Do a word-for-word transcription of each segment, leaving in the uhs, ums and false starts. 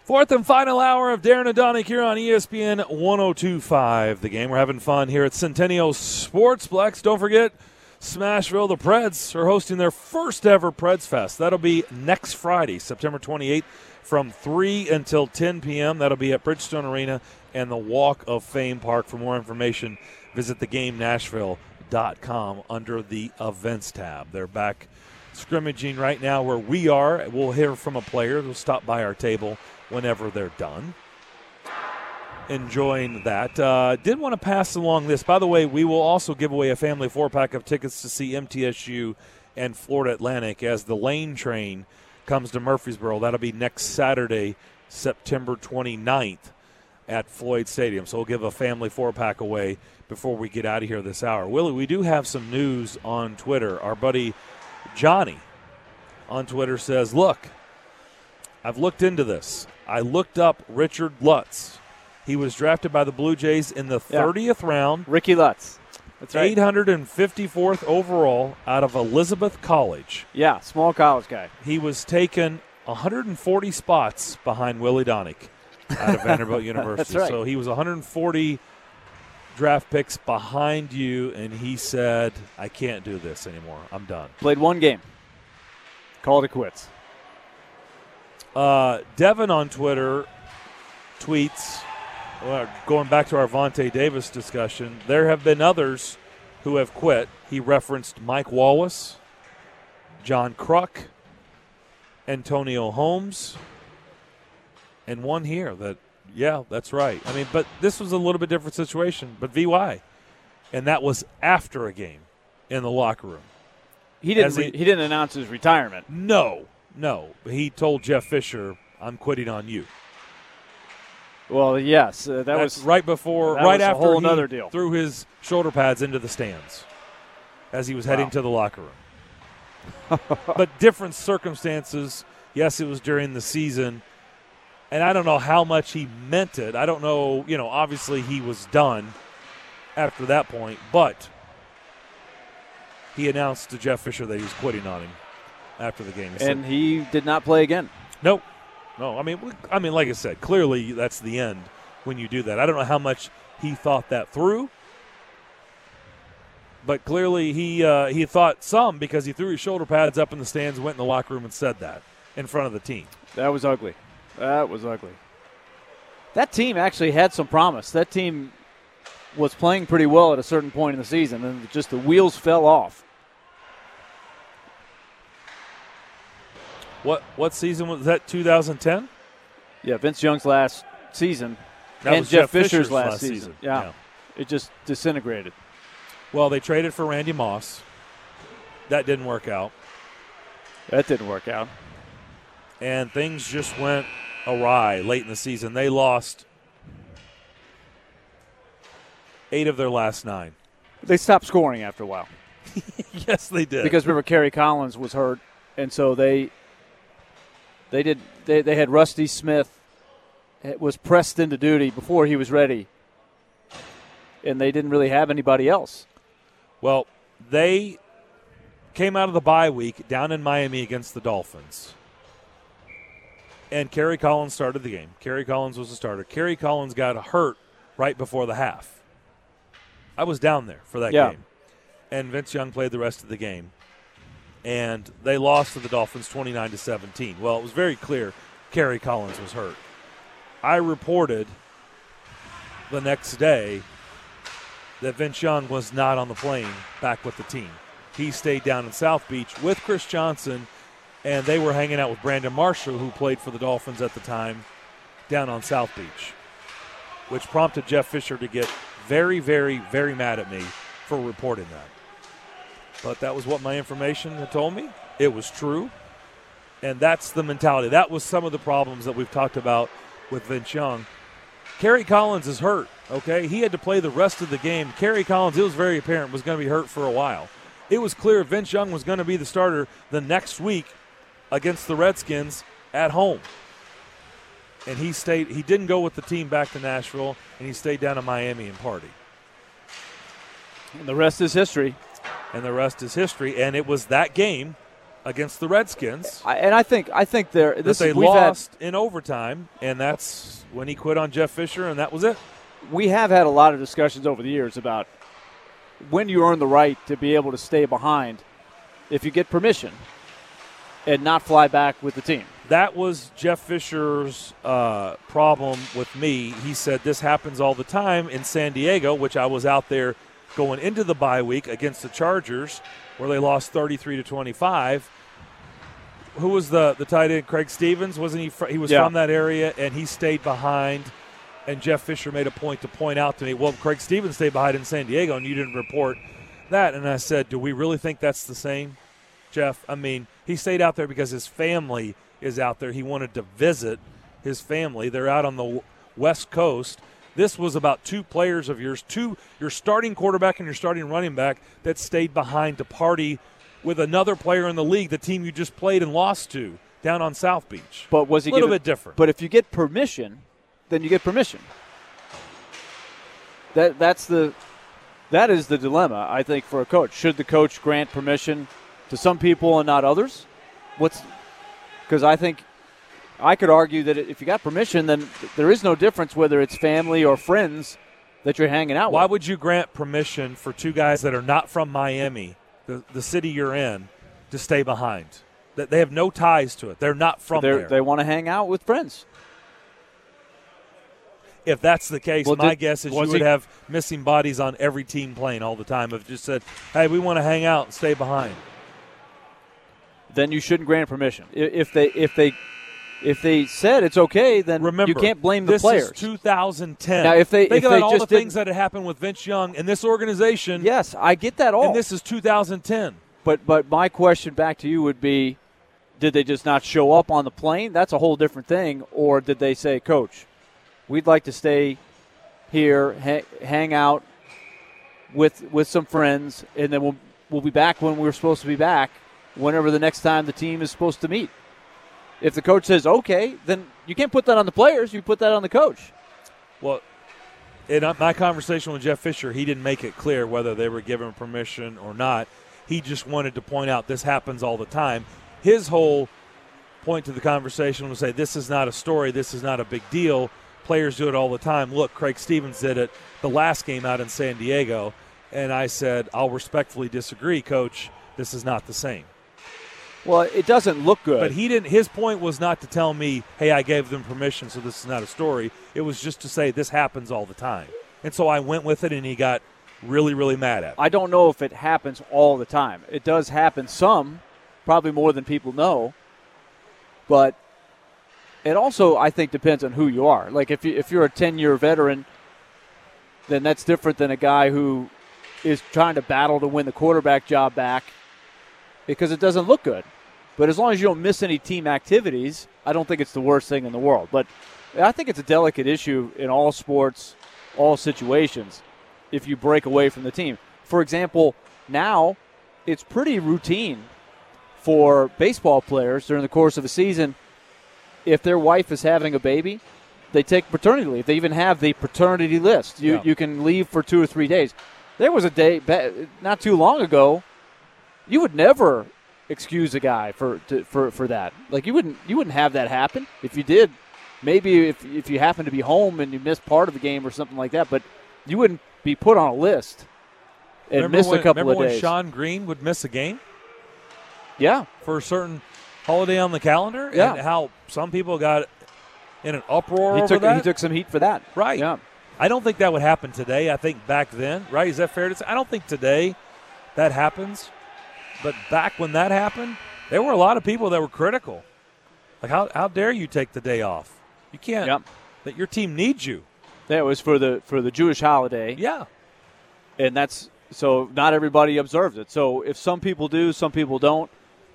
Fourth and final hour of Darren and Donnie here on E S P N one oh two point five. The game. We're having fun here at Centennial Sportsplex. Don't forget, Smashville, the Preds are hosting their first ever Preds Fest. That'll be next Friday, September twenty-eighth, from three until ten p.m. That'll be at Bridgestone Arena and the Walk of Fame Park. For more information, visit the game nashville dot com under the Events tab. They're back scrimmaging right now where we are. We'll hear from a player. They'll stop by our table whenever they're done. Enjoying that. Uh, did want to pass along this. By the way, we will also give away a family four-pack of tickets to see M T S U and Florida Atlantic as the Lane Train comes to Murfreesboro. That'll be next Saturday, September twenty-ninth at Floyd Stadium. So we'll give a family four-pack away before we get out of here this hour. Willie, we do have some news on Twitter. Our buddy Johnny on Twitter says, look, I've looked into this. I looked up Richard Lutz. He was drafted by the Blue Jays in the thirtieth yeah. round. Ricky Lutz. That's right. eight hundred fifty-fourth overall out of Elizabeth College. Yeah, small college guy. He was taken one hundred forty spots behind Willie Donick out of Vanderbilt University. That's right. So he was one hundred forty draft picks behind you, and he said, I can't do this anymore. I'm done. Played one game. Called it quits. Uh, Devin on Twitter tweets, well, going back to our Vontae Davis discussion, there have been others who have quit. He referenced Mike Wallace, John Kruk, Antonio Holmes, and one here that, yeah, that's right. I mean, but this was a little bit different situation, but V Y. And that was after a game in the locker room. He didn't, he, he didn't announce his retirement. No. No, he told Jeff Fisher, I'm quitting on you. Well, yes. Uh, that That's was right before, that right was a after whole he another deal. threw his shoulder pads into the stands as he was heading wow. to the locker room. But different circumstances. Yes, it was during the season. And I don't know how much he meant it. I don't know, you know, obviously he was done after that point. But he announced to Jeff Fisher that he was quitting on him after the game. He and said, he did not play again. Nope. No, I mean, I mean, like I said, clearly that's the end when you do that. I don't know how much he thought that through, but clearly he uh, he thought some because he threw his shoulder pads up in the stands, went in the locker room and said that in front of the team. That was ugly. That was ugly. That team actually had some promise. That team was playing pretty well at a certain point in the season, and just the wheels fell off. What what season was that? twenty ten? Yeah, Vince Young's last season. That and was Jeff, Jeff Fisher's, Fisher's last, last season. season. Yeah. yeah. It just disintegrated. Well, they traded for Randy Moss. That didn't work out. That didn't work out. And things just went awry late in the season. They lost eight of their last nine. They stopped scoring after a while. Yes, they did. Because remember, Kerry Collins was hurt, and so they they did they, they had Rusty Smith was pressed into duty before he was ready, and they didn't really have anybody else. Well, they came out of the bye week down in Miami against the Dolphins. And Kerry Collins started the game. Kerry Collins was the starter. Kerry Collins got hurt right before the half. I was down there for that yeah. game. And Vince Young played the rest of the game. And they lost to the Dolphins twenty-nine to seventeen. Well, it was very clear Kerry Collins was hurt. I reported the next day that Vince Young was not on the plane back with the team. He stayed down in South Beach with Chris Johnson, and they were hanging out with Brandon Marshall, who played for the Dolphins at the time, down on South Beach, which prompted Jeff Fisher to get very, very, very mad at me for reporting that. But that was what my information had told me. It was true. And that's the mentality. That was some of the problems that we've talked about with Vince Young. Kerry Collins is hurt, okay? He had to play the rest of the game. Kerry Collins, it was very apparent, was going to be hurt for a while. It was clear Vince Young was going to be the starter the next week against the Redskins at home. And he stayed. He didn't go with the team back to Nashville, and he stayed down in Miami and party. And the rest is history. And the rest is history. And it was that game against the Redskins. I, and I think I think they're this that they is, we've lost had, in overtime, and that's when he quit on Jeff Fisher, and that was it. We have had a lot of discussions over the years about when you earn the right to be able to stay behind if you get permission and not fly back with the team. That was Jeff Fisher's uh, problem with me. He said this happens all the time in San Diego, which I was out there going into the bye week against the Chargers, where they lost thirty-three to twenty-five. Who was the, the tight end? Craig Stevens? Wasn't he? Fr- he was yeah. from that area, and he stayed behind. And Jeff Fisher made a point to point out to me, well, Craig Stevens stayed behind in San Diego, and you didn't report that. And I said, do we really think that's the same, Jeff? I mean, he stayed out there because his family is out there. He wanted to visit his family. They're out on the West Coast. This was about two players of yours, two your starting quarterback and your starting running back that stayed behind to party with another player in the league, the team you just played and lost to down on South Beach. But was he a little given, bit different? But if you get permission, then you get permission. That that's the that is the dilemma, I think, for a coach. Should the coach grant permission to some people and not others? What's because I think I could argue that if you got permission, then there is no difference whether it's family or friends that you're hanging out with. Why would you grant permission for two guys that are not from Miami, the, the city you're in, to stay behind? That they have no ties to it. They're not from They're, there. They want to hang out with friends. If that's the case, well, my did, guess is you would he, have missing bodies on every team plane all the time. If just said, hey, we want to hang out and stay behind. Then you shouldn't grant permission. If they if they if they said it's okay, then Remember, you can't blame the this players. This is two thousand ten. Now, if they think if about they all just the things didn't, that had happened with Vince Young and this organization. Yes, I get that all. And this is two thousand ten. But but my question back to you would be, did they just not show up on the plane? That's a whole different thing. Or did they say, Coach, we'd like to stay here, ha- hang out with with some friends, and then we'll we'll be back when we're supposed to be back, whenever the next time the team is supposed to meet. If the coach says okay, then you can't put that on the players. You put that on the coach. Well, in my conversation with Jeff Fisher, he didn't make it clear whether they were given permission or not. He just wanted to point out this happens all the time. His whole point to the conversation was say this is not a story, this is not a big deal. Players do it all the time. Look, Craig Stevens did it the last game out in San Diego, and I said, I'll respectfully disagree, Coach. This is not the same. Well, it doesn't look good. But he didn't. His point was not to tell me, hey, I gave them permission, so this is not a story. It was just to say this happens all the time. And so I went with it, and he got really, really mad at me. I don't know if it happens all the time. It does happen some, probably more than people know. But it also, I think, depends on who you are. Like if you if you're a ten-year veteran, then that's different than a guy who is trying to battle to win the quarterback job back because it doesn't look good. But as long as you don't miss any team activities, I don't think it's the worst thing in the world. But I think it's a delicate issue in all sports, all situations, if you break away from the team. For example, now it's pretty routine for baseball players during the course of a season. If their wife is having a baby, they take paternity leave. They even have the paternity list. You, yeah. you can leave for two or three days. There was a day not too long ago, you would never excuse a guy for to, for for that. Like you wouldn't you wouldn't have that happen. If you did, maybe if if you happen to be home and you missed part of the game or something like that, but you wouldn't be put on a list and remember miss when, a couple remember of when days. Sean Green would miss a game? Yeah, for a certain holiday on the calendar. Yeah, and how some people got in an uproar he over took, that. He took some heat for that. Right. Yeah. I don't think that would happen today. I think back then, right? Is that fair to say? I don't think today that happens. But back when that happened, there were a lot of people that were critical. Like, how how dare you take the day off? You can't. Yep. That your team needs you. That was for the for the Jewish holiday. Yeah. And that's so not everybody observes it. So if some people do, some people don't.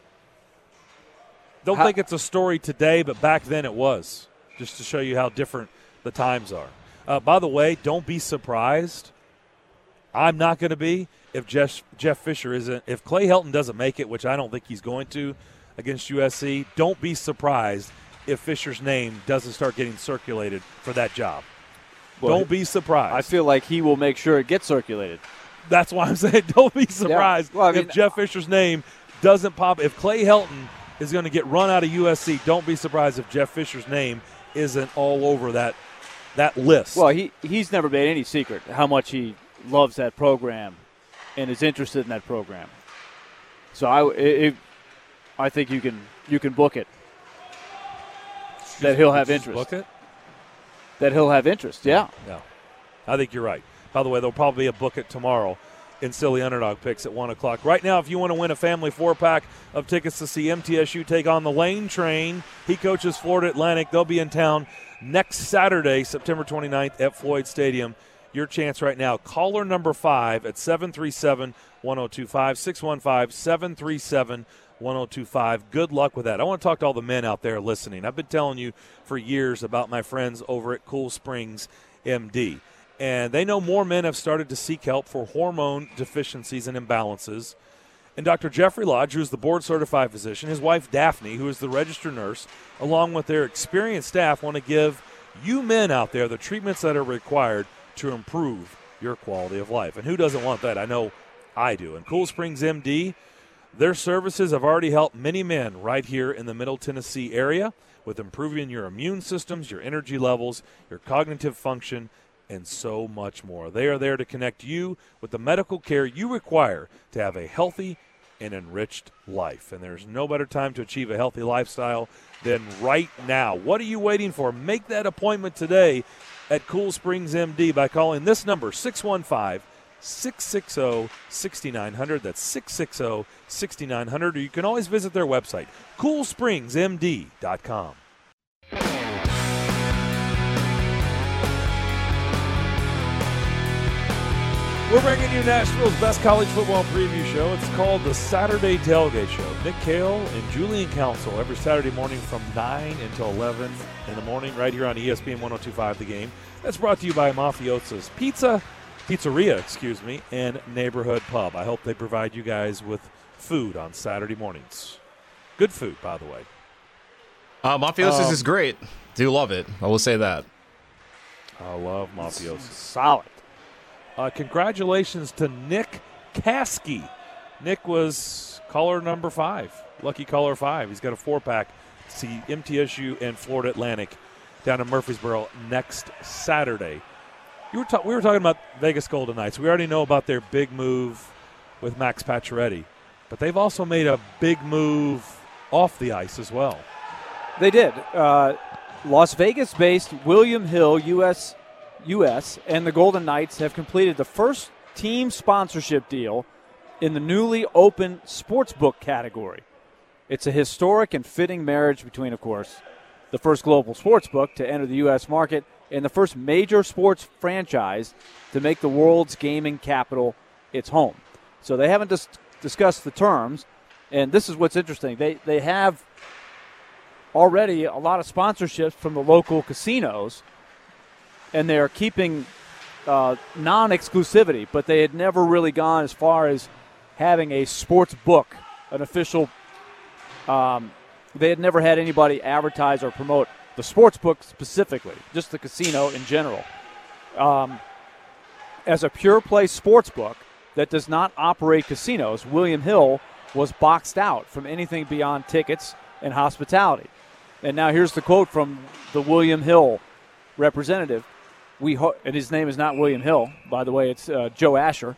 Don't how, think it's a story today, but back then it was. Just to show you how different the times are. Uh, by the way, don't be surprised. I'm not going to be if Jeff, Jeff Fisher isn't. If Clay Helton doesn't make it, which I don't think he's going to against U S C, don't be surprised if Fisher's name doesn't start getting circulated for that job. Well, don't be surprised. I feel like he will make sure it gets circulated. That's why I'm saying don't be surprised yeah. well, I mean, if Jeff Fisher's name doesn't pop. If Clay Helton is going to get run out of U S C, don't be surprised if Jeff Fisher's name isn't all over that that list. Well, he he's never made any secret how much he loves that program and is interested in that program. So I, it, I think you can you can book it. That he'll have interest. Book it? That he'll have interest, yeah. Yeah. I think you're right. By the way, there'll probably be a book it tomorrow in Silly Underdog Picks at one o'clock. Right now, if you want to win a family four-pack of tickets to see M T S U take on the Lane Train, he coaches Florida Atlantic. They'll be in town next Saturday, September twenty-ninth at Floyd Stadium. Your chance right now. Caller number five at seven three seven, one oh two five, six one five, seven three seven, one oh two five. Good luck with that. I want to talk to all the men out there listening. I've been telling you for years about my friends over at Cool Springs M D. And they know more men have started to seek help for hormone deficiencies and imbalances. And Doctor Jeffrey Lodge, who is the board-certified physician, his wife Daphne, who is the registered nurse, along with their experienced staff, want to give you men out there the treatments that are required to improve your quality of life. And who doesn't want that? I know I do. And Cool Springs M D, their services have already helped many men right here in the Middle Tennessee area with improving your immune systems, your energy levels, your cognitive function, and so much more. They are there to connect you with the medical care you require to have a healthy and enriched life. And there's no better time to achieve a healthy lifestyle than right now. What are you waiting for? Make that appointment today at Cool Springs M D by calling this number, six one five, six six zero, six nine zero zero. That's six six zero, six nine zero zero. Or you can always visit their website, cool springs m d dot com. We're bringing you Nashville's best college football preview show. It's called the Saturday Tailgate Show. Nick Cale and Julian Council every Saturday morning from nine until eleven in the morning right here on E S P N one oh two point five The Game. That's brought to you by Mafiosa's Pizza, Pizzeria, excuse me, and Neighborhood Pub. I hope they provide you guys with food on Saturday mornings. Good food, by the way. Uh, Mafiosa's um, is great. Do love it. I will say that. I love Mafiosa's. Solid. Uh, congratulations to Nick Caskey. Nick was caller number five, lucky caller five. He's got a four-pack to see M T S U and Florida Atlantic down in Murfreesboro next Saturday. You were ta- we were talking about Vegas Golden Knights. We already know about their big move with Max Pacioretty, but they've also made a big move off the ice as well. They did. Uh, Las Vegas-based William Hill, U S U S and the Golden Knights have completed the first team sponsorship deal in the newly opened sportsbook category. It's a historic and fitting marriage between, of course, the first global sportsbook to enter the U S market and the first major sports franchise to make the world's gaming capital its home. So they haven't dis- discussed the terms, and this is what's interesting. They they have already a lot of sponsorships from the local casinos, and they are keeping uh, non-exclusivity, but they had never really gone as far as having a sports book, an official. Um, they had never had anybody advertise or promote the sports book specifically, just the casino in general. Um, as a pure play sports book that does not operate casinos, William Hill was boxed out from anything beyond tickets and hospitality. And now here's the quote from the William Hill representative. We ho- and his name is not William Hill, by the way, it's uh, Joe Asher.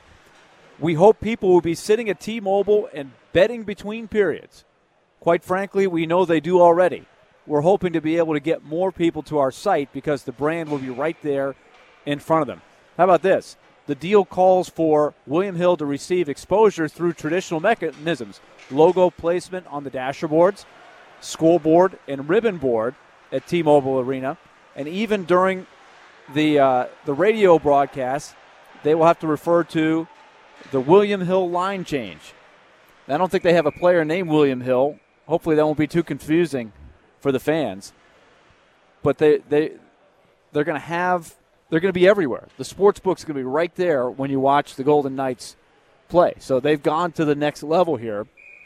We hope people will be sitting at T-Mobile and betting between periods. Quite frankly, we know they do already. We're hoping to be able to get more people to our site because the brand will be right there in front of them. How about this? The deal calls for William Hill to receive exposure through traditional mechanisms, logo placement on the dashboards, scoreboard, and ribbon board at T-Mobile Arena, and even during the uh, the radio broadcast, they will have to refer to the William Hill line change. I don't think they have a player named William Hill. Hopefully that won't be too confusing for the fans. But they, they, they're going to have – they're going to be everywhere. The sports book's going to be right there when you watch the Golden Knights play. So they've gone to the next level here.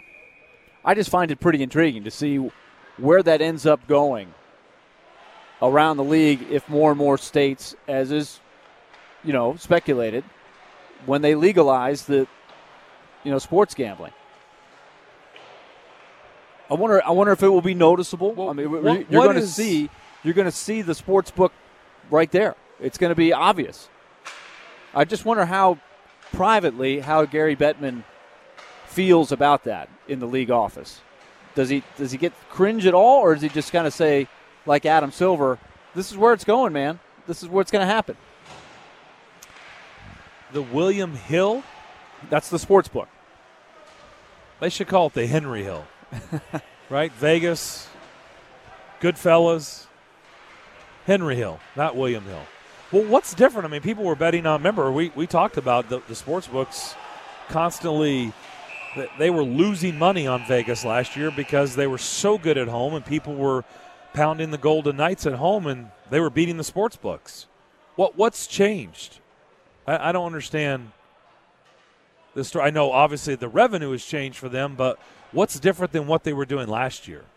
I just find it pretty intriguing to see where that ends up going around the league if more and more states, as is, you know, speculated, when they legalize the, you know, sports gambling. I wonder. I wonder if it will be noticeable. Well, I mean, what- you're what going to is- see. You're going to see the sports book right there. It's going to be obvious. I just wonder how privately how Gary Bettman feels about that in the league office. Does he does he get cringe at all, or does he just kind of say, like Adam Silver, "This is where it's going, man. This is what's going to happen." The William Hill, That's the sports book. they should call it the Henry Hill, right? Vegas, Goodfellas, Henry Hill, not William Hill. Well, what's different? I mean, people were betting on, remember, we, we talked about the, the sports books constantly, they were losing money on Vegas last year because they were so good at home and people were pounding the Golden Knights at home and they were beating the sports books. What What's changed? I, I don't understand this story. I know, obviously, the revenue has changed for them, but what's different than what they were doing last year?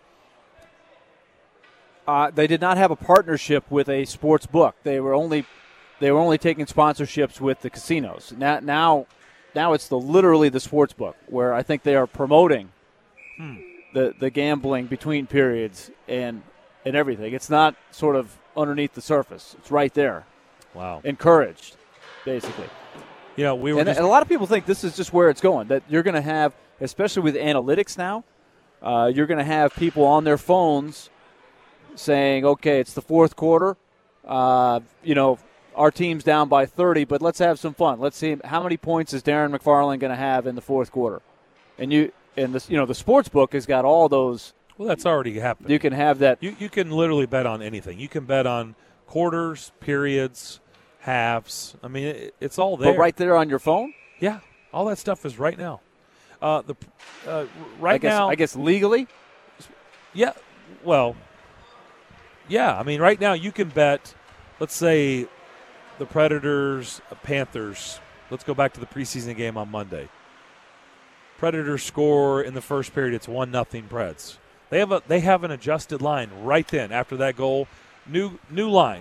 Uh, they did not have a partnership with a sports book. They were only they were only taking sponsorships with the casinos. Now now, now it's the literally the sports book where I think they are promoting Hmm. the, the gambling between periods and and everything. It's not sort of underneath the surface. It's right there. Wow. Encouraged, basically. You know, we were And, just, and a lot of people think this is just where it's going, that you're going to have, especially with analytics now, uh, you're going to have people on their phones saying, okay, it's the fourth quarter, uh, you know, our team's down by thirty, but let's have some fun. Let's see how many points is Darren McFarland going to have in the fourth quarter. And you and this, you know, the sports book has got all those. well, that's already happened. You can have that. You you can literally bet on anything. You can bet on quarters, periods, halves. I mean, it, it's all there. But right there on your phone. Yeah, all that stuff is right now. Uh, the uh, right I guess, now, I guess legally. yeah. Well, yeah. I mean, right now you can bet. Let's say the Predators, uh, Panthers. Let's go back to the preseason game on Monday. Predators score in the first period. It's one nothing Preds. They have a they have an adjusted line right then after that goal. New new line.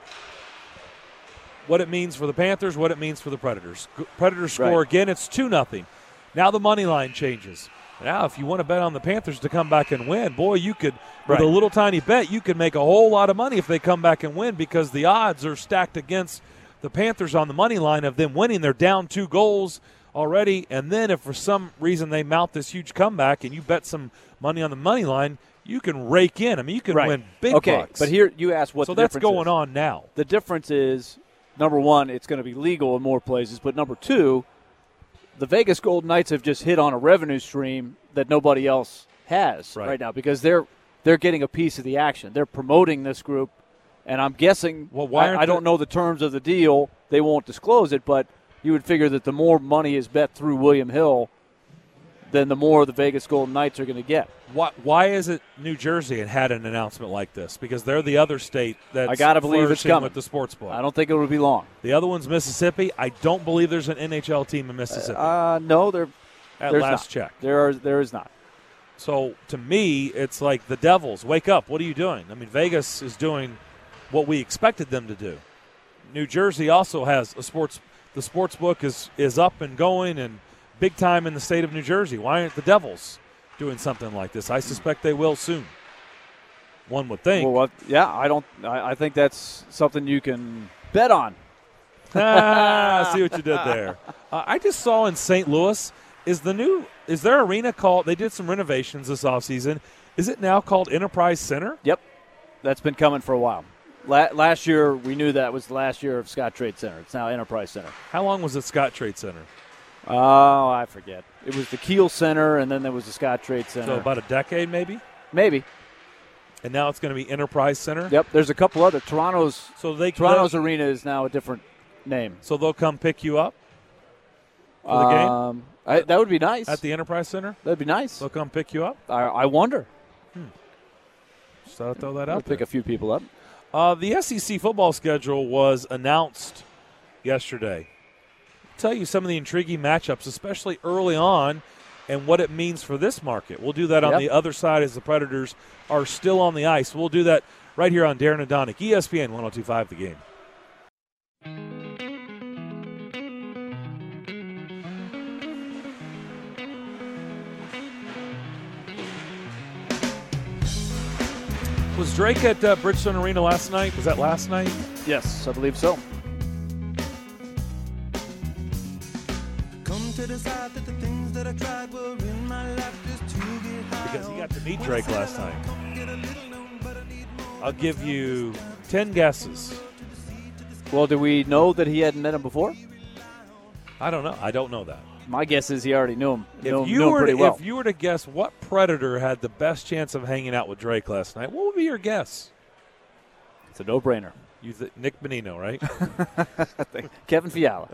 What it means for the Panthers, what it means for the Predators. Predators score Right. again, it's two nothing. Now the money line changes. Now if you want to bet on the Panthers to come back and win, boy, you could, with Right. a little tiny bet, you could make a whole lot of money if they come back and win because the odds are stacked against the Panthers on the money line of them winning. They're down two goals already, and then if for some reason they mount this huge comeback and you bet some money on the money line, you can rake in. I mean, you can Right. win big okay, bucks. but here you asked what so the that's difference going is. on now. The difference is, number one, it's going to be legal in more places. But number two, the Vegas Golden Knights have just hit on a revenue stream that nobody else has Right. right, now because they're they're getting a piece of the action. They're promoting this group, and I'm guessing. Well, why I, aren't I don't the- know the terms of the deal. They won't disclose it, but you would figure that the more money is bet through William Hill, then the more the Vegas Golden Knights are going to get. Why, why is it New Jersey had had an announcement like this? Because they're the other state that's I gotta believe it's flourishing coming. with the sports book. I don't think it will be long. The other one's Mississippi. I don't believe there's an N H L team in Mississippi Uh, no, there at there's last not. check. There are there is not. So to me, it's like the Devils, wake up. What are you doing? I mean, Vegas is doing what we expected them to do. New Jersey also has a sports. The sports book is is up and going and big time in the state of New Jersey. Why aren't the Devils doing something like this? I suspect they will soon. One would think. Well, what, yeah, I don't. I, I think that's something you can bet on. ah, see what you did there. Uh, I just saw in Saint Louis is the new is their arena called? They did some renovations this offseason. Is it now called Enterprise Center? Yep, that's been coming for a while. La- last year, we knew that was the last year of Scott Trade Center. It's now Enterprise Center. How long was it Scott Trade Center? Oh, I forget. It was the Kiel Center, and then there was the Scott Trade Center. So about a decade, maybe. Maybe. And now it's going to be Enterprise Center. Yep. There's a couple other. Toronto's So they Toronto's arena is now a different name. So they'll come pick you up for the game Um, I, that would be nice. at the Enterprise Center. That'd be nice. They'll come pick you up. I, I wonder. Just thought I'd throw that I'll out pick there. a few people up. Uh, the S E C football schedule was announced yesterday. I'll tell you some of the intriguing matchups, especially early on, and what it means for this market. We'll do that on Yep. the other side as the Predators are still on the ice. We'll do that right here on Darren and Donick, E S P N one oh two point five The Game. Was Drake at uh, Bridgestone Arena last night? Was that last night? Yes, I believe so. Come to decide that the things that I tried were in my life just to get high. Because he got to meet Drake last night. I'll give you ten guesses. Well, do we know that he hadn't met him before? I don't know. I don't know that. My guess is he already knew him. Knew, If you, knew him were pretty to, well. if you were to guess what Predator had the best chance of hanging out with Drake last night, what would be your guess? It's a no-brainer. You th- Nick Bonino, right? Kevin Fiala.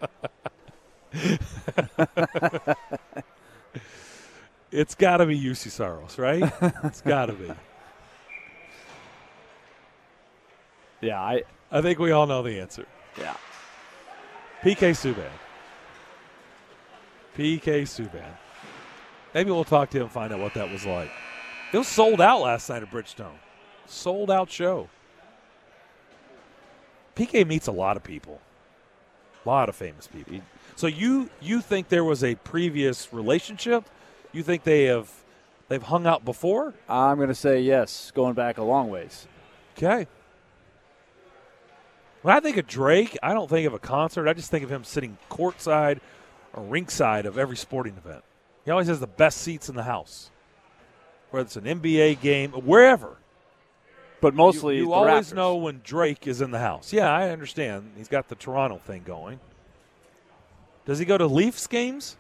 It's got to be U C Saros, right? It's got to be. Yeah, I. I think we all know the answer. Yeah. P K Subban. P K Subban. Maybe we'll talk to him and find out what that was like. It was sold out last night at Bridgestone. Sold out show. P K meets a lot of people. A lot of famous people. So you you think there was a previous relationship? You think they have they've hung out before? I'm going to say yes, going back a long ways. Okay. When I think of Drake, I don't think of a concert. I just think of him sitting courtside or ringside of every sporting event. He always has the best seats in the house, whether it's an N B A game, wherever. But mostly you, you the always Raptors. know when Drake is in the house. Yeah, I understand. He's got the Toronto thing going. Does he go to Leafs games?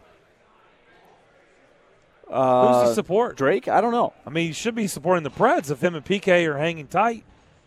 Uh, Who's he support? Drake? I don't know. I mean, he should be supporting the Preds if him and P K are hanging tight.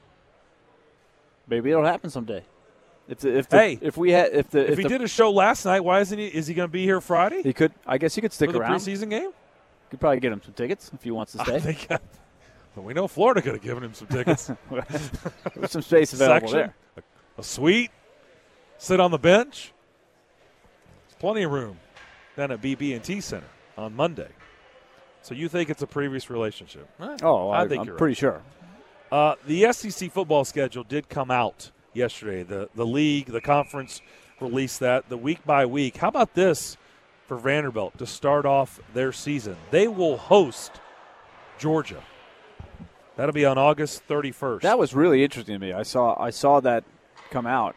Maybe it'll happen someday. If the, if the, Hey, if we had if the If, if he the, did a show last night, why isn't he? Is he going to be here Friday he could. I guess he could stick for the around. preseason game? Could probably get him some tickets if he wants to I stay. think. Well, we know Florida could have given him some tickets. There's some space available Section, there. a, a suite, sit on the bench. There's plenty of room down at B B and T Center on Monday. So you think it's a previous relationship? Eh, Oh, I I, think I'm you're pretty right. sure. Uh, the S E C football schedule did come out yesterday. The the league, the conference released that the week by week. How about this for Vanderbilt to start off their season? They will host Georgia. That'll be on August thirty-first. That was really interesting to me. I saw I saw that come out.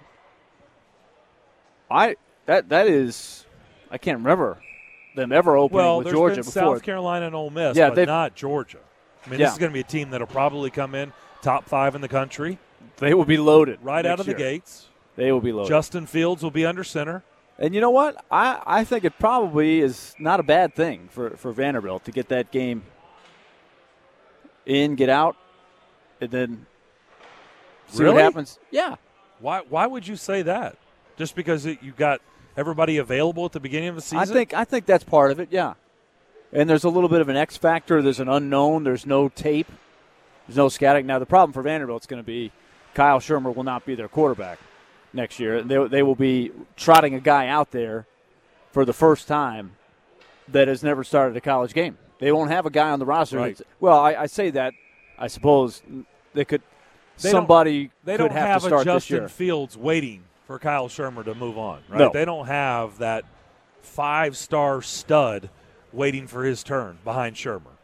I that that is I can't remember them ever opening well, with there's Georgia been before. South Carolina and Ole Miss, Yeah, but they've- not Georgia. I mean, Yeah. this is going to be a team that'll probably come in top five in the country They will be loaded right next out of the year. gates. They will be loaded. Justin Fields will be under center. And you know what? I, I think it probably is not a bad thing for, for Vanderbilt to get that game in, get out, and then see Really? what happens. Yeah. Why? Why would you say that? Just because it, you got everybody available at the beginning of the season? I think I think that's part of it, yeah. And there's a little bit of an X factor. There's an unknown. There's no tape. There's no scouting. Now, the problem for Vanderbilt is going to be Kyle Shermer will not be their quarterback next year. They, they will be trotting a guy out there for the first time that has never started a college game. They won't have a guy on the roster. Right. that's- Well, I, I say that. I suppose they could. They don't- somebody they could don't have, have to start a this Justin year. Fields waiting for Kyle Shermer to move on, right? No. They don't have that five-star stud waiting for his turn behind Shermer,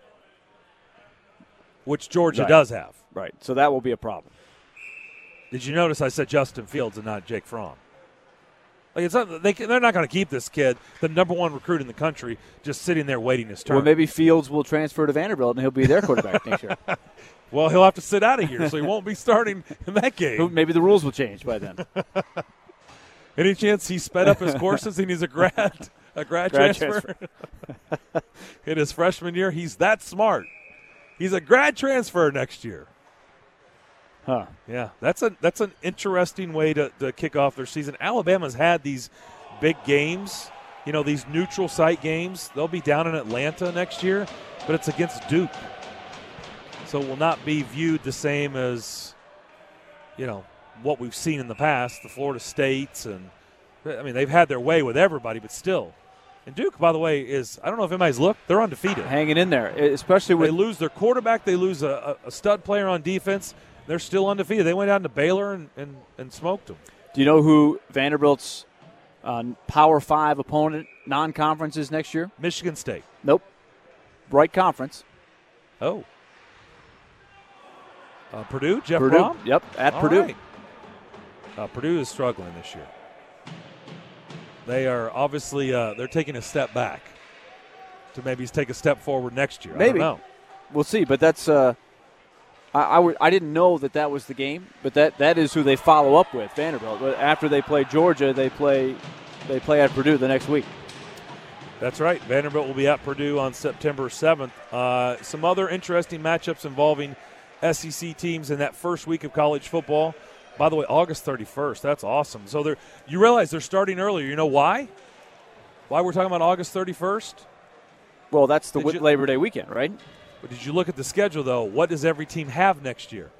which Georgia Right. does have. Right. So that will be a problem. Did you notice I said Justin Fields and not Jake Fromm? Like it's not, they, they're not going to keep this kid, the number one recruit in the country, just sitting there waiting his turn. Well, maybe Fields will transfer to Vanderbilt and he'll be their quarterback next year. Well, he'll have to sit out of here, so he won't be starting in that game. Maybe the rules will change by then. Any chance he sped up his courses and he's a grad, a grad, Grad transfer? In his freshman year, he's that smart. He's a grad transfer next year. Huh. Yeah, that's a that's an interesting way to, to kick off their season. Alabama's had these big games, you know, these neutral site games. They'll be down in Atlanta next year, but it's against Duke. So it will not be viewed the same as, you know, what we've seen in the past, the Florida States. And, I mean, they've had their way with everybody, but still. And Duke, by the way, is, I don't know if anybody's looked, they're undefeated. Hanging in there, especially They with lose their quarterback. They lose a, a stud player on defense. They're still undefeated. They went down to Baylor and, and, and smoked them. Do you know who Vanderbilt's uh, Power Five opponent, non-conference, is next year? Michigan State. Nope. Right conference. Oh. Uh, Purdue, Jeff Purdue. Brom? Yep, at All Purdue. right. Uh, Purdue is struggling this year. They are obviously uh, they're taking a step back to maybe take a step forward next year. Maybe. I don't know. We'll see, but that's uh, I, I, w- I didn't know that that was the game, but that, that is who they follow up with, Vanderbilt. But after they play Georgia, they play they play at Purdue the next week. That's right. Vanderbilt will be at Purdue on September seventh. Uh, some other interesting matchups involving S E C teams in that first week of college football. By the way, August thirty-first. That's awesome. So they're, you realize they're starting earlier. You know why? Why we're talking about August thirty-first? Well, that's the Did w- you- Labor Day weekend, right? But did you look at the schedule, though? What does every team have next year?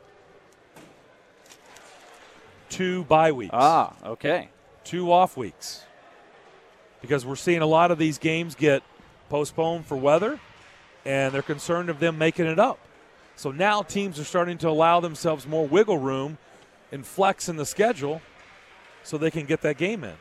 Two bye weeks. Ah, okay. Two off weeks. Because we're seeing a lot of these games get postponed for weather, and they're concerned of them making it up. So now teams are starting to allow themselves more wiggle room and flex in the schedule so they can get that game in.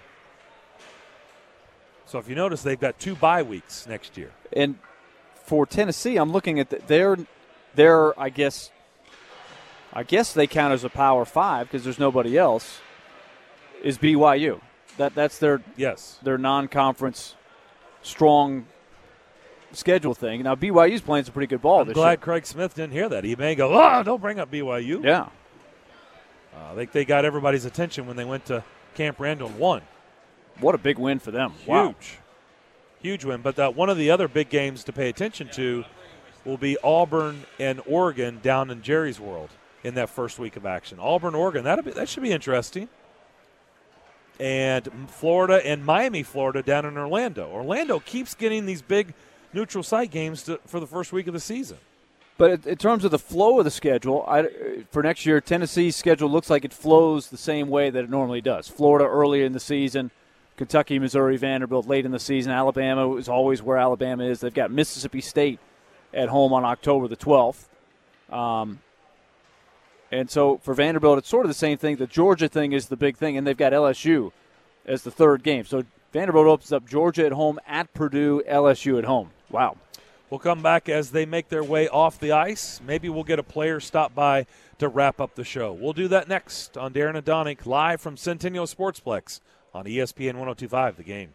So if you notice, they've got two bye weeks next year. And for Tennessee, I'm looking at the, their their I guess I guess they count as a Power Five because there's nobody else. Is B Y U that that's their Yes. their non-conference strong schedule thing? Now B Y U's playing some pretty good ball I'm this glad year. Craig Smith didn't hear that. He may go, oh, don't bring up B Y U. Yeah, Uh, I think they got everybody's attention when they went to Camp Randall and won. what a big win for them! Huge. Wow. Huge win. But that one of the other big games to pay attention to will be Auburn and Oregon down in Jerry's World in that first week of action. Auburn, Oregon, that'll be, that should be interesting. And Florida and Miami, Florida down in Orlando. Orlando keeps getting these big neutral site games to, for the first week of the season. But in- in terms of the flow of the schedule, I, for next year, Tennessee's schedule looks like it flows the same way that it normally does. Florida earlier in the season, Kentucky, Missouri, Vanderbilt late in the season. Alabama is always where Alabama is. They've got Mississippi State at home on October the twelfth. Um, and so for Vanderbilt, it's sort of the same thing. The Georgia thing is the big thing, and they've got L S U as the third game. So Vanderbilt opens up Georgia at home, at Purdue, L S U at home. Wow. We'll come back as they make their way off the ice. Maybe we'll get a player stop by to wrap up the show. We'll do that next on Darren and Donick, live from Centennial Sportsplex on E S P N one oh two point five, The Game.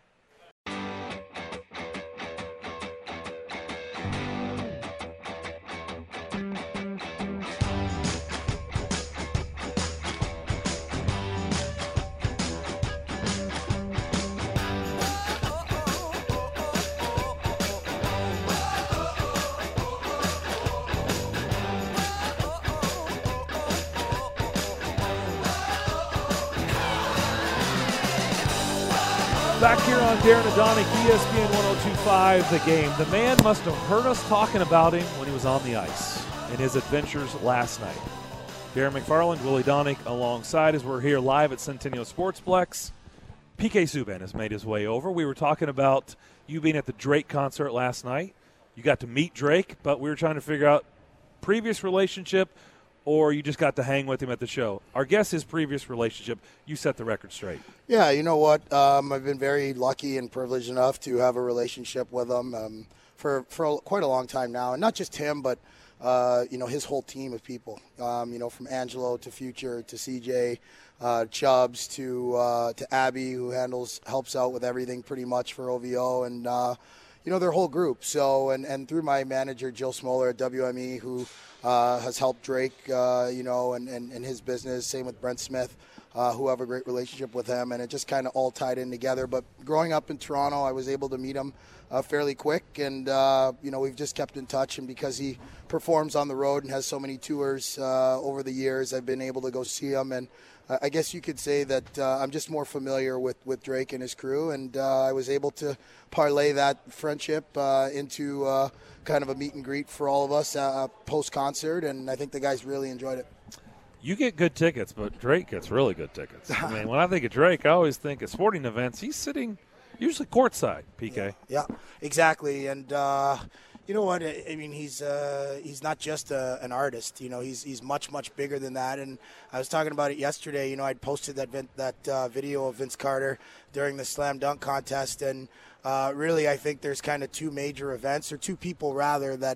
Back here on Darren and Donick, E S P N one oh two point five, The Game. The man must have heard us talking about him when he was on the ice in his adventures last night. Darren McFarland, Willie Donick alongside as we're here live at Centennial Sportsplex. P K Subban has made his way over. We were talking about you being at the Drake concert last night. You got to meet Drake, but we were trying to figure out previous relationship or you just got to hang with him at the show. Our guess is previous relationship. You set the record straight. Yeah, you know what? Um, I've been very lucky and privileged enough to have a relationship with him um, for for a, quite a long time now, and not just him, but uh, you know his whole team of people. Um, you know, from Angelo to Future to C J, uh, Chubbs to uh, to Abby, who handles helps out with everything pretty much for O V O, and uh, you know their whole group. So, and and through my manager Jill Smoller at W M E, who uh, has helped Drake, uh, you know, and, and and his business. Same with Brent Smith. Uh, who have a great relationship with him, and it just kind of all tied in together. But growing up in Toronto, I was able to meet him uh, fairly quick, and uh, you know we've just kept in touch. And because he performs on the road and has so many tours uh, over the years, I've been able to go see him. And uh, I guess you could say that uh, I'm just more familiar with, with Drake and his crew, and uh, I was able to parlay that friendship uh, into uh, kind of a meet and greet for all of us uh, post concert, and I think the guys really enjoyed it. You get good tickets, but Drake gets really good tickets. I mean, when I think of Drake, I always think at sporting events, he's sitting usually courtside, P K. Yeah, exactly. And uh, you know what? I mean, he's uh, he's not just a, an artist. You know, he's he's much much bigger than that. And I was talking about it yesterday. You know, I'd posted that Vin, that uh, video of Vince Carter during the slam dunk contest, and uh, really, I think there's kind of two major events, or two people rather, that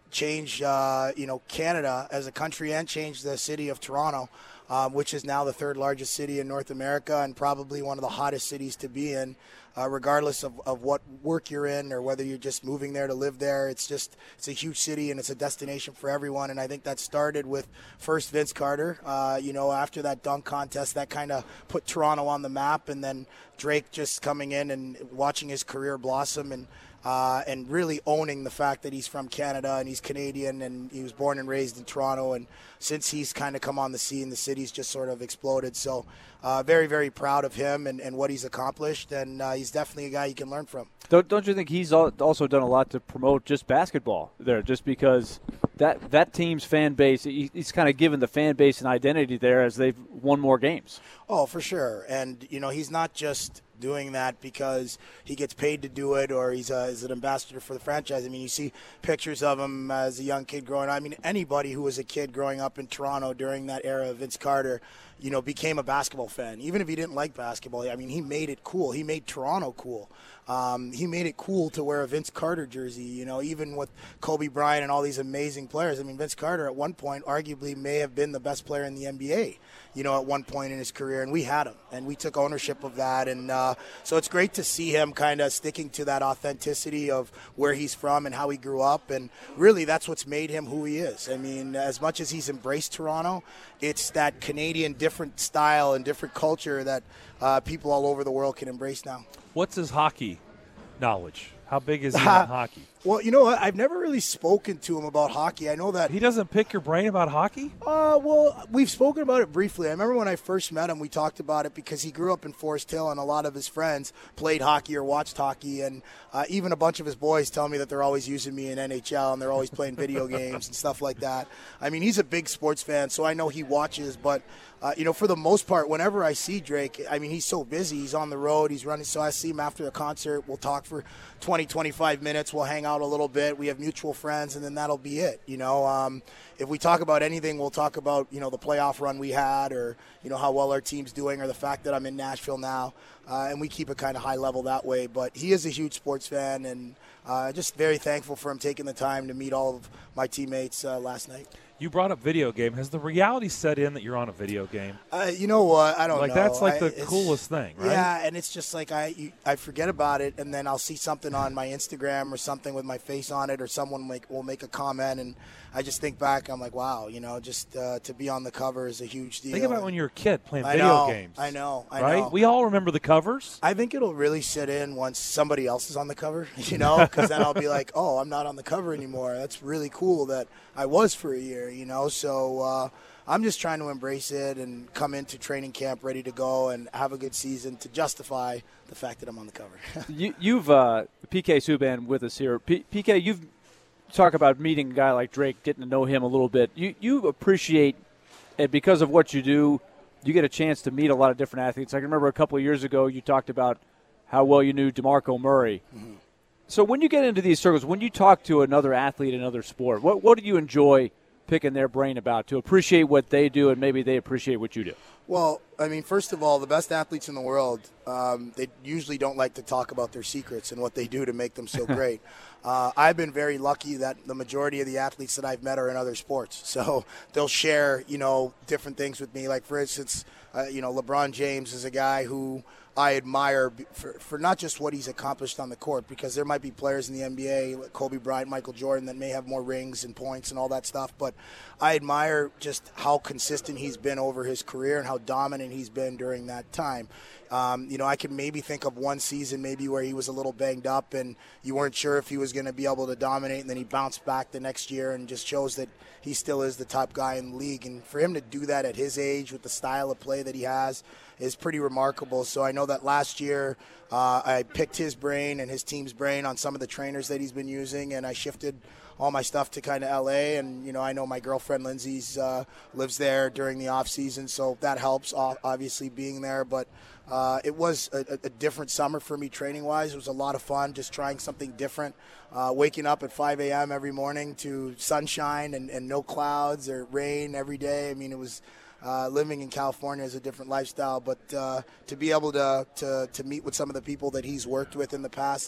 change, uh, you know, Canada as a country and change the city of Toronto, um, which is now the third largest city in North America and probably one of the hottest cities to be in. Uh, regardless of, of what work you're in or whether you're just moving there to live there, it's just it's a huge city and it's a destination for everyone. And I think that started with first Vince Carter. Uh, you know, after that dunk contest, that kind of put Toronto on the map, and then Drake just coming in and watching his career blossom and uh, and really owning the fact that he's from Canada and he's Canadian and he was born and raised in Toronto. And since he's kind of come on the scene, the city's just sort of exploded. So uh, very, very proud of him and, and what he's accomplished. And uh, he's definitely a guy you can learn from. Don't, don't you think he's also done a lot to promote just basketball there, just because that that team's fan base, he, he's kind of given the fan base an identity there as they've won more games. Oh, for sure. And, you know, he's not just doing that because he gets paid to do it or he's, a, he's an ambassador for the franchise. I mean, you see pictures of him as a young kid growing up. I mean, anybody who was a kid growing up in Toronto during that era of Vince Carter, you know, became a basketball fan. Even if he didn't like basketball, I mean, he made it cool. He made Toronto cool. Um, he made it cool to wear a Vince Carter jersey, you know, even with Kobe Bryant and all these amazing players. I mean, Vince Carter at one point arguably may have been the best player in the N B A, you know, at one point in his career, and we had him, and we took ownership of that. And uh, so it's great to see him kind of sticking to that authenticity of where he's from and how he grew up, and really that's what's made him who he is. I mean, as much as he's embraced Toronto, it's that Canadian different style and different culture that uh, people all over the world can embrace now. What's his hockey knowledge? How big is he in hockey? Well, you know what? I've never really spoken to him about hockey. I know that he doesn't pick your brain about hockey? Uh, well, we've spoken about it briefly. I remember when I first met him, we talked about it because he grew up in Forest Hill, and a lot of his friends played hockey or watched hockey, and uh, even a bunch of his boys tell me that they're always using me in N H L, and they're always playing video games and stuff like that. I mean, he's a big sports fan, so I know he watches, but Uh, you know, for the most part, whenever I see Drake, I mean, he's so busy. He's on the road. He's running. So I see him after a concert. We'll talk for twenty, twenty-five minutes. We'll hang out a little bit. We have mutual friends, and then that'll be it. You know, um, if we talk about anything, we'll talk about, you know, the playoff run we had or, you know, how well our team's doing or the fact that I'm in Nashville now. Uh, and we keep it kind of high level that way. But he is a huge sports fan, and uh, just very thankful for him taking the time to meet all of my teammates uh, last night. You brought up video game. Has the reality set in that you're on a video game? Uh, you know what? I don't like, know. That's like I, the coolest thing, right? Yeah, and it's just like I you, I forget about it, and then I'll see something on my Instagram or something with my face on it, or someone make, will make a comment, and I just think back. I'm like, wow, you know, just uh, to be on the cover is a huge deal. Think about when you were a kid playing I video know, games. I know, I right? know. We all remember the covers. I think it'll really sit in once somebody else is on the cover, you know, because then I'll be like, oh, I'm not on the cover anymore. That's really cool that I was for a year, you know, so uh, I'm just trying to embrace it and come into training camp ready to go and have a good season to justify the fact that I'm on the cover. you, you've uh, P K Subban with us here. P- PK, you've talked about meeting a guy like Drake, getting to know him a little bit. You you appreciate, and because of what you do, you get a chance to meet a lot of different athletes. I can remember a couple of years ago you talked about how well you knew DeMarco Murray. Mm-hmm. So when you get into these circles, when you talk to another athlete in another sport, what what do you enjoy picking their brain about to appreciate what they do and maybe they appreciate what you do? Well, I mean, first of all, the best athletes in the world, um, they usually don't like to talk about their secrets and what they do to make them so great. uh, I've been very lucky that the majority of the athletes that I've met are in other sports. So they'll share, you know, different things with me. Like, for instance, uh, you know, LeBron James is a guy who I admire for, for not just what he's accomplished on the court, because there might be players in the N B A, like Kobe Bryant, Michael Jordan, that may have more rings and points and all that stuff, but I admire just how consistent he's been over his career and how dominant he's been during that time. Um, you know, I can maybe think of one season maybe where he was a little banged up and you weren't sure if he was going to be able to dominate, and then he bounced back the next year and just shows that he still is the top guy in the league. And for him to do that at his age with the style of play that he has is pretty remarkable. So I know that last year uh, I picked his brain and his team's brain on some of the trainers that he's been using, and I shifted all my stuff to kind of L A, and you know, I know my girlfriend Lindsay's uh, lives there during the off season, so that helps obviously being there. But uh, it was a, a different summer for me training wise. It was a lot of fun, just trying something different. Uh, waking up at five a.m. every morning to sunshine and, and no clouds or rain every day. I mean, it was. Uh, living in California is a different lifestyle, but uh, to be able to, to to meet with some of the people that he's worked with in the past and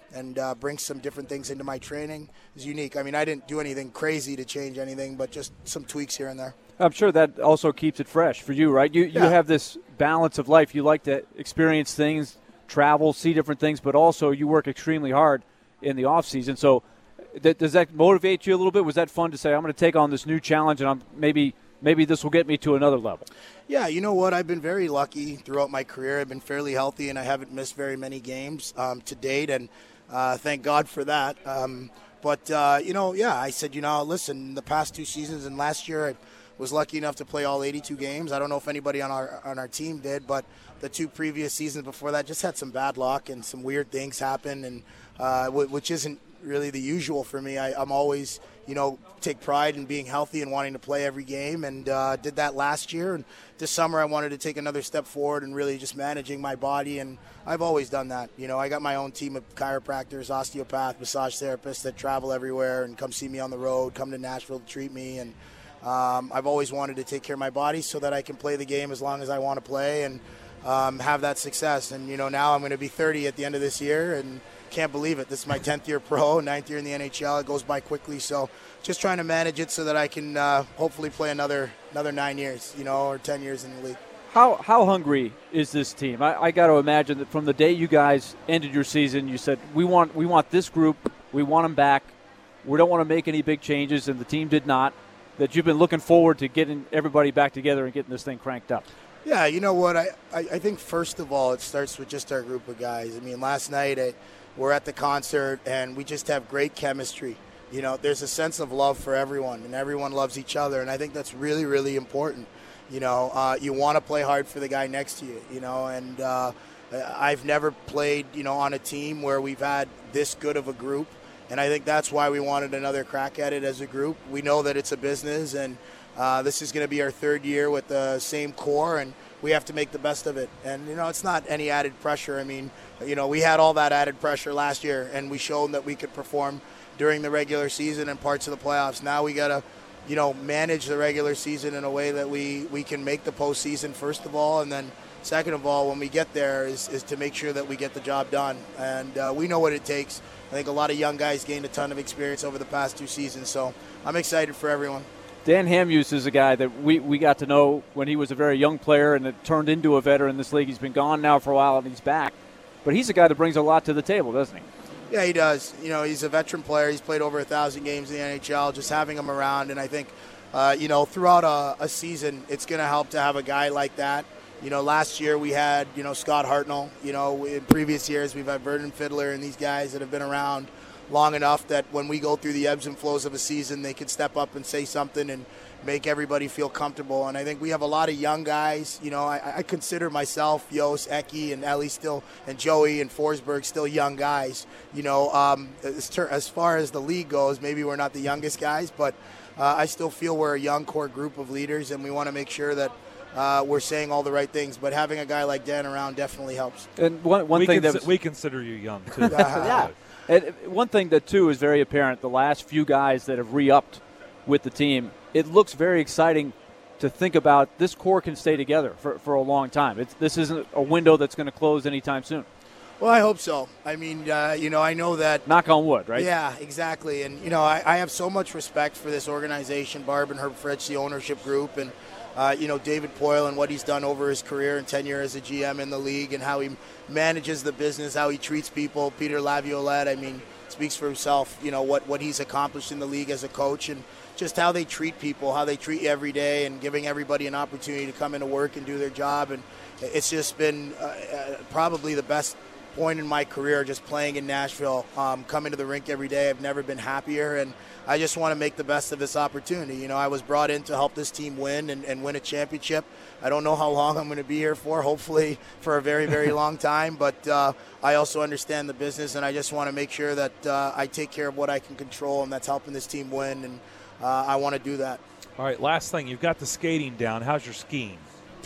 and uh, brings some different things into my training is unique. I mean, I didn't do anything crazy to change anything, but just some tweaks here and there. I'm sure that also keeps it fresh for you, right? You you Yeah. have this balance of life. You like to experience things, travel, see different things, but also you work extremely hard in the off season. So th- does that motivate you a little bit? Was that fun to say, I'm going to take on this new challenge, and I'm maybe maybe this will get me to another level? Yeah, you know what? I've been very lucky throughout my career. I've been fairly healthy, and I haven't missed very many games um, to date, and uh, thank God for that. Um, but, uh, you know, yeah, I said, you know, listen, the past two seasons and last year I was lucky enough to play all eighty-two games. I don't know if anybody on our on our team did, but the two previous seasons before that just had some bad luck and some weird things happen, and uh, w- which isn't really the usual for me. I, I'm always, you know, take pride in being healthy and wanting to play every game, and uh, did that last year. And this summer I wanted to take another step forward and really just managing my body, and I've always done that. You know, I got my own team of chiropractors, osteopath, massage therapists that travel everywhere and come see me on the road, come to Nashville to treat me, and um, I've always wanted to take care of my body so that I can play the game as long as I want to play and um, have that success. And, you know, now I'm going to be thirty at the end of this year, and can't believe it. This is my tenth year pro, ninth year in the N H L. It goes by quickly. So just trying to manage it so that I can uh, hopefully play another another nine years, you know, or ten years in the league. How how hungry is this team? I, I got to imagine that from the day you guys ended your season, you said, we want we want this group, we want them back. We don't want to make any big changes, and the team did not. That you've been looking forward to getting everybody back together and getting this thing cranked up. Yeah, you know what? I, I, I think first of all, it starts with just our group of guys. I mean, last night I, we're at the concert, and we just have great chemistry. You know, there's a sense of love for everyone, and everyone loves each other, and I think that's really, really important. You know, uh, you want to play hard for the guy next to you, you know, and uh, I've never played, you know, on a team where we've had this good of a group, and I think that's why we wanted another crack at it as a group. We know that it's a business, and uh, this is going to be our third year with the same core, and we have to make the best of it. And, you know, it's not any added pressure. I mean, you know, we had all that added pressure last year, and we showed that we could perform during the regular season and parts of the playoffs. Now we got to, you know, manage the regular season in a way that we, we can make the postseason, first of all, and then second of all, when we get there, is, is to make sure that we get the job done. And uh, we know what it takes. I think a lot of young guys gained a ton of experience over the past two seasons, so I'm excited for everyone. Dan Hamhuis is a guy that we, we got to know when he was a very young player and it turned into a veteran in this league. He's been gone now for a while, and he's back. But he's a guy that brings a lot to the table, doesn't he? Yeah, he does. You know, he's a veteran player. He's played over a thousand games in the N H L. Just having him around, and I think, uh, you know, throughout a, a season, it's going to help to have a guy like that. You know, last year we had, you know, Scott Hartnell. You know, in previous years we've had Vernon Fiddler and these guys that have been around long enough that when we go through the ebbs and flows of a season, they can step up and say something and make everybody feel comfortable. And I think we have a lot of young guys. You know, I, I consider myself, Yost, Eki, and Ellie still, and Joey and Forsberg still young guys. You know, um, as, ter- as far as the league goes, maybe we're not the youngest guys, but uh, I still feel we're a young core group of leaders, and we want to make sure that uh, we're saying all the right things. But having a guy like Dan around definitely helps. And one, one we thing cons- that was, we consider you young, too. yeah. And one thing that, too, is very apparent, the last few guys that have re-upped with the team, it looks very exciting to think about this core can stay together for, for a long time. It's, this isn't a window that's going to close anytime soon. Well, I hope so. I mean, uh, you know, I know that. Knock on wood, right? Yeah, exactly. And, you know, I, I have so much respect for this organization, Barb and Herb Fritz, the ownership group, and, uh, you know, David Poyle and what he's done over his career and tenure as a G M in the league and how he manages the business, how he treats people. Peter Laviolette, I mean, speaks for himself, you know, what, what he's accomplished in the league as a coach and just how they treat people, how they treat you every day and giving everybody an opportunity to come into work and do their job. And it's just been uh, uh, probably the best point in my career just playing in Nashville, um, coming to the rink every day. I've never been happier, and I just want to make the best of this opportunity. You know, I was brought in to help this team win and, and win a championship. I don't know how long I'm going to be here for, hopefully for a very, very long time, but uh, I also understand the business, and I just want to make sure that uh, I take care of what I can control, and that's helping this team win, and uh, I want to do that. All right, last thing. You've got the skating down. How's your skiing?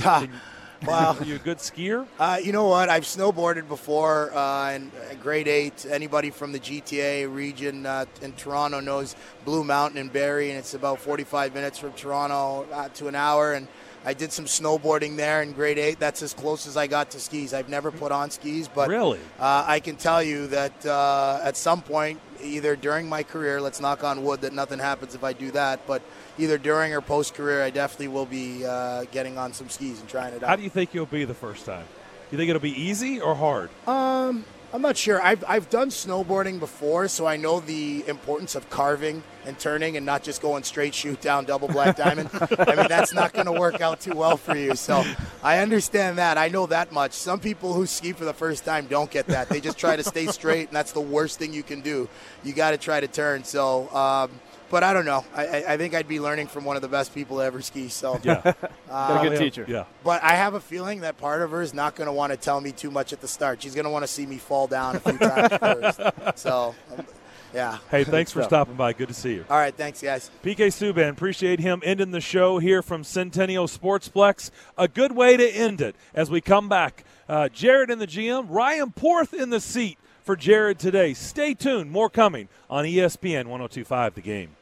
Wow. Are you a good skier? Uh, you know what? I've snowboarded before uh, in grade eight. Anybody from the G T A region uh, in Toronto knows Blue Mountain and Barrie, and it's about forty-five minutes from Toronto uh, to an hour. And I did some snowboarding there in grade eight. That's as close as I got to skis. I've never put on skis, but Really? uh, I can tell you that uh, at some point, either during my career, let's knock on wood that nothing happens if I do that, but either during or post-career, I definitely will be uh, getting on some skis and trying it out. How do you think you'll be the first time? You think it'll be easy or hard? Um, I'm not sure. I've I've done snowboarding before, so I know the importance of carving and turning and not just going straight shoot down double black diamond. I mean, that's not going to work out too well for you. So I understand that. I know that much. Some people who ski for the first time don't get that. They just try to stay straight, and that's the worst thing you can do. You got to try to turn. So, um, but I don't know. I, I think I'd be learning from one of the best people to ever ski. So Yeah. Got a good teacher. Yeah. But I have a feeling that part of her is not going to want to tell me too much at the start. She's going to want to see me fall down a few times first. So, um, yeah. Hey, thanks for stuff. stopping by. Good to see you. All right, thanks, guys. P K Subban, appreciate him ending the show here from Centennial Sportsplex. A good way to end it as we come back. Uh, Jared in the G M, Ryan Porth in the seat for Jared today. Stay tuned. More coming on E S P N one oh two point five The Game.